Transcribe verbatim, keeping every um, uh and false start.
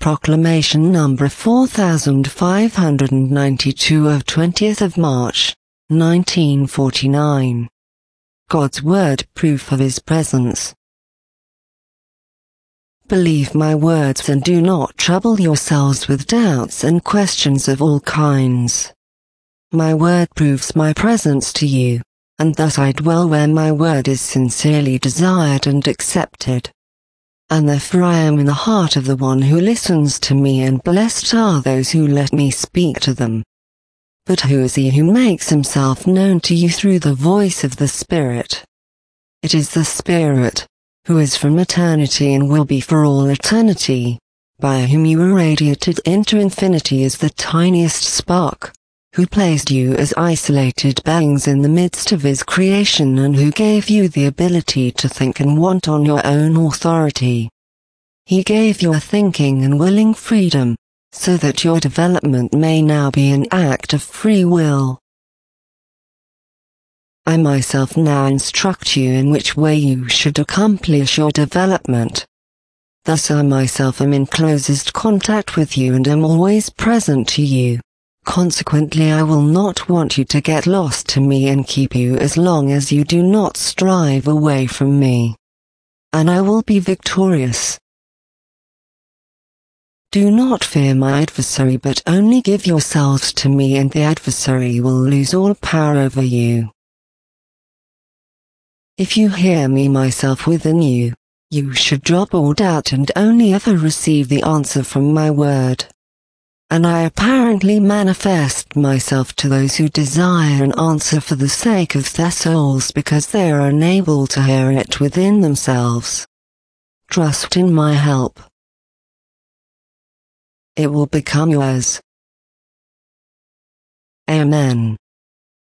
Proclamation number four thousand five hundred ninety-two of twentieth of March, nineteen forty-nine. God's Word, proof of His presence. Believe my words and do not trouble yourselves with doubts and questions of all kinds. My word proves my presence to you, and thus I dwell where my word is sincerely desired and accepted. And therefore I am in the heart of the one who listens to me, and blessed are those who let me speak to them. But who is he who makes himself known to you through the voice of the Spirit? It is the Spirit, who is from eternity and will be for all eternity, by whom you were radiated into infinity as the tiniest spark, who placed you as isolated beings in the midst of His creation, and who gave you the ability to think and want on your own authority. He gave you a thinking and willing freedom, so that your development may now be an act of free will. I myself now instruct you in which way you should accomplish your development. Thus I myself am in closest contact with you and am always present to you. Consequently, I will not want you to get lost to me and keep you as long as you do not strive away from me. And I will be victorious. Do not fear my adversary, but only give yourselves to me, and the adversary will lose all power over you. If you hear me myself within you, you should drop all doubt and only ever receive the answer from my word. And I apparently manifest myself to those who desire an answer for the sake of their souls, because they are unable to hear it within themselves. Trust in my help. It will become yours. Amen.